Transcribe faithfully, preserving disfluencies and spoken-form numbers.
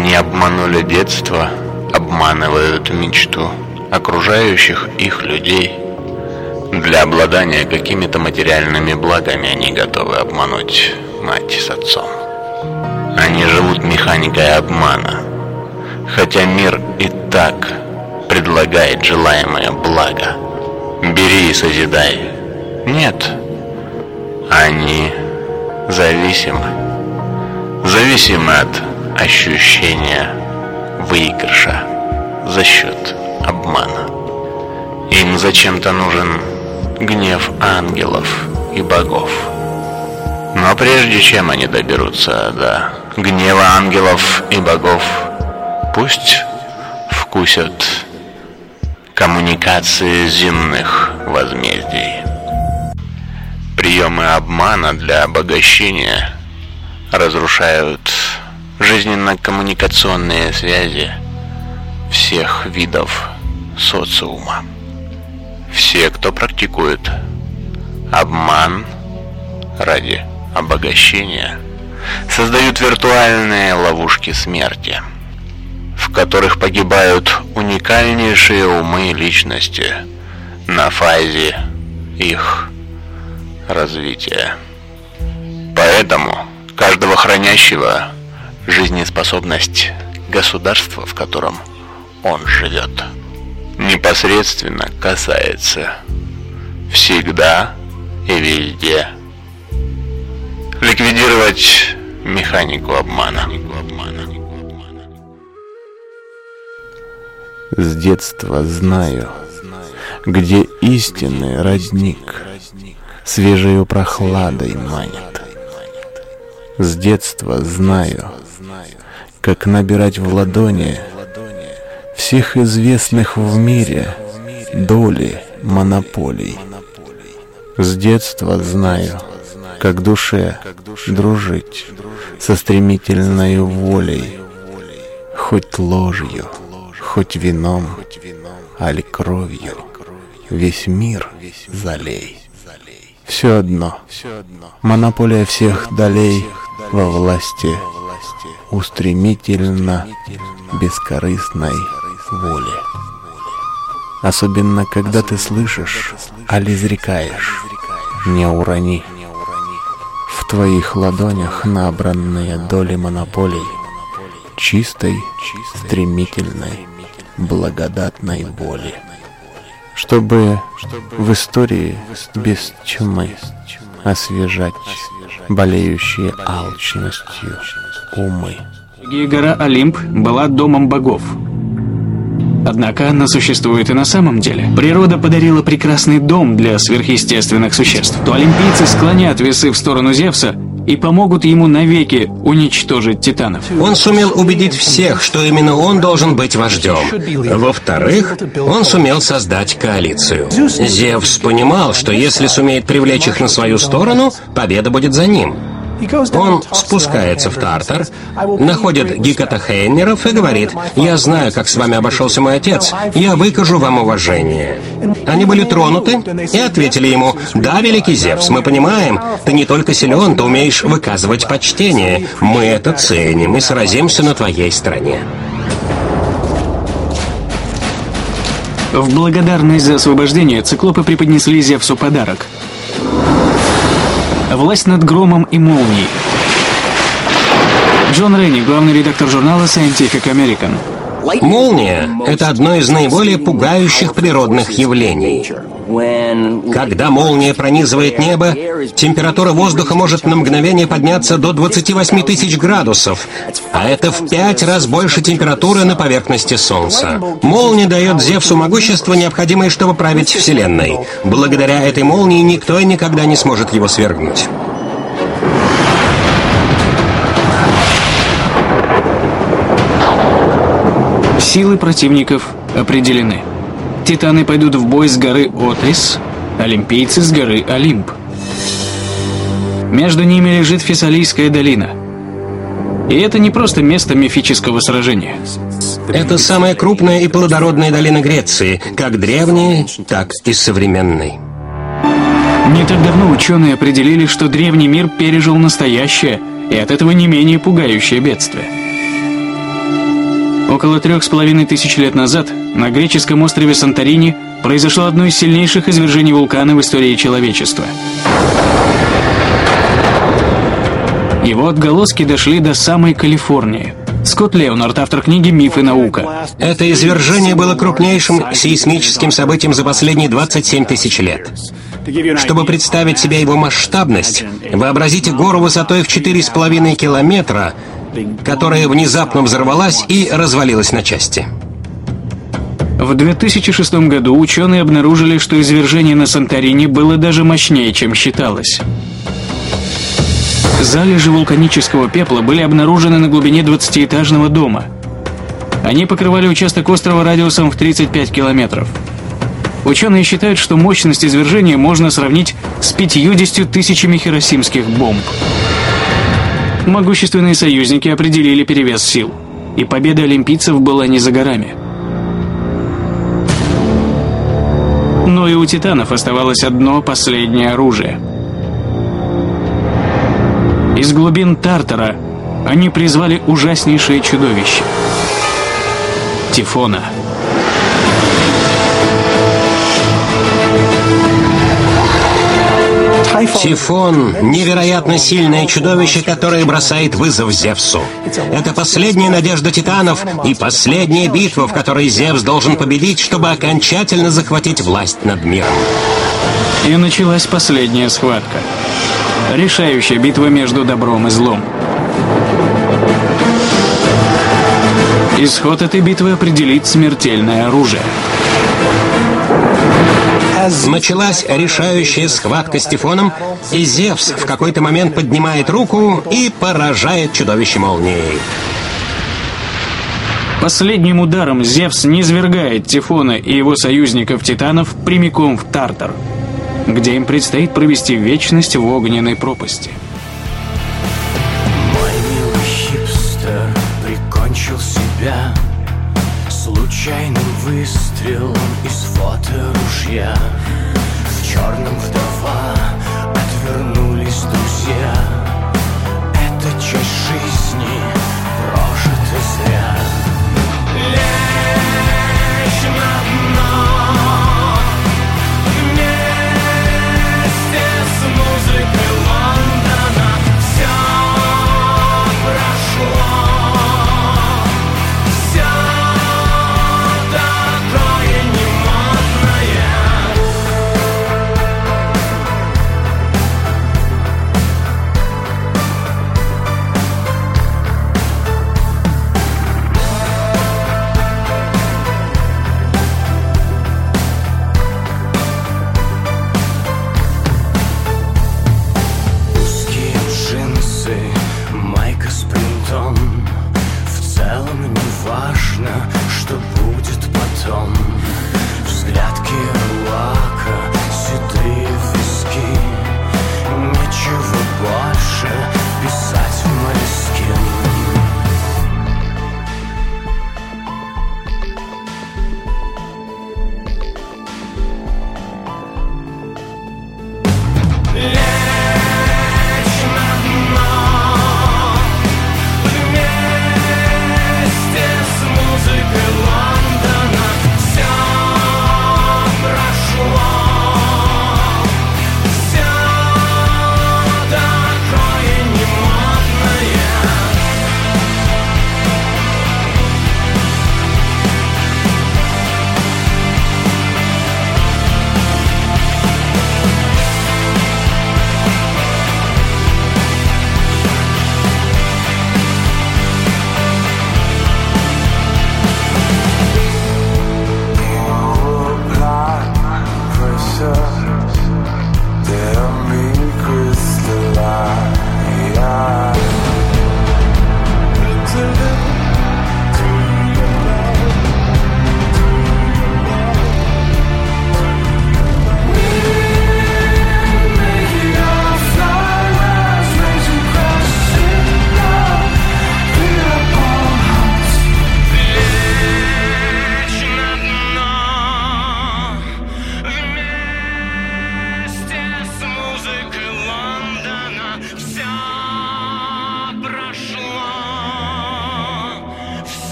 Они обманули детство, обманывают мечту окружающих их людей. Для обладания какими-то материальными благами они готовы обмануть мать с отцом. Они живут механикой обмана, хотя мир и так предлагает желаемое благо. Бери и созидай. Нет, они зависимы. Зависимы от ощущения выигрыша за счет обмана. Им зачем-то нужен гнев ангелов и богов. Но прежде чем они доберутся до гнева ангелов и богов, пусть вкусят коммуникации земных возмездий. Приемы обмана для обогащения разрушают жизненно-коммуникационные связи всех видов социума. Все, кто практикует обман ради обогащения, создают виртуальные ловушки смерти, в которых погибают уникальнейшие умы личности на фазе их развития. Поэтому каждого хранящего жизнеспособность государства, в котором он живет, непосредственно касается всегда и везде. Ликвидировать механику обмана. С детства знаю, где истинный родник свежею прохладой манит. С детства знаю, как набирать в ладони всех известных в мире доли монополий. С детства знаю, как душе дружить со стремительной волей, хоть ложью, хоть вином, али кровью, весь мир залей. Все одно, монополия всех долей во власти устремительно бескорыстной воли. Особенно, когда ты слышишь, али изрекаешь, не урони в твоих ладонях набранные доли монополий чистой, стремительной, благодатной воли, чтобы в истории без тьмы освежать болеющие алчностью умы. Гора Олимп была домом богов. Однако она существует и на самом деле. Природа подарила прекрасный дом для сверхъестественных существ. То олимпийцы склонят весы в сторону Зевса и помогут ему навеки уничтожить титанов. Он сумел убедить всех, что именно он должен быть вождем. Во-вторых, он сумел создать коалицию. Зевс понимал, что если сумеет привлечь их на свою сторону, победа будет за ним. Он спускается в Тартар, находит гекатохейнеров и говорит: «Я знаю, как с вами обошелся мой отец, я выкажу вам уважение». Они были тронуты и ответили ему: «Да, великий Зевс, мы понимаем, ты не только силен, ты умеешь выказывать почтение. Мы это ценим и сразимся на твоей стороне». В благодарность за освобождение циклопы преподнесли Зевсу подарок. Власть над громом и молнией. Джон Ренни, главный редактор журнала Scientific American. Молния — это одно из наиболее пугающих природных явлений. Когда молния пронизывает небо, температура воздуха может на мгновение подняться до двадцати восьми тысяч градусов, а это в пять раз больше температуры на поверхности Солнца. Молния дает Зевсу могущество, необходимое, чтобы править Вселенной. Благодаря этой молнии никто и никогда не сможет его свергнуть. Силы противников определены. Титаны пойдут в бой с горы Отрис, олимпийцы с горы Олимп. Между ними лежит Фессалийская долина. И это не просто место мифического сражения. Это самая крупная и плодородная долина Греции, как древней, так и современной. Не так давно ученые определили, что древний мир пережил настоящее и от этого не менее пугающее бедствие. Около трех с половиной тысяч лет назад на греческом острове Санторини произошло одно из сильнейших извержений вулкана в истории человечества. Его отголоски дошли до самой Калифорнии. Скотт Леонард, автор книги «Миф и наука». Это извержение было крупнейшим сейсмическим событием за последние двадцать семь тысяч лет. Чтобы представить себе его масштабность, вообразите гору высотой в четыре с половиной километра, которая внезапно взорвалась и развалилась на части. В две тысячи шестом году ученые обнаружили, что извержение на Санторини было даже мощнее, чем считалось. Залежи вулканического пепла были обнаружены на глубине двадцатиэтажного дома. Они покрывали участок острова радиусом в тридцать пять километров. Ученые считают, что мощность извержения можно сравнить с пятьюдесятью тысячами хиросимских бомб. Могущественные союзники определили перевес сил, и победа олимпийцев была не за горами. Но и у титанов оставалось одно последнее оружие. Из глубин Тартара они призвали ужаснейшее чудовище — Тифона. Тифон — невероятно сильное чудовище, которое бросает вызов Зевсу. Это последняя надежда титанов и последняя битва, в которой Зевс должен победить, чтобы окончательно захватить власть над миром. И началась последняя схватка. Решающая битва между добром и злом. Исход этой битвы определит смертельное оружие. Началась решающая схватка с Тифоном, и Зевс в какой-то момент поднимает руку и поражает чудовище молнией. Последним ударом Зевс низвергает Тифона и его союзников-титанов прямиком в Тартар, где им предстоит провести вечность в огненной пропасти. Мой милый хипстер прикончил себя случайным выстрелом из фоторужья. В черном вдова отвернулись друзья. Эта часть жизни прожита зря. Лечь на дно вместе с музыкой Лондона. Все прошло. Все такое немодное. Узкие джинсы, майка с принтом. В целом не важно, что будет потом. Взгляд Кира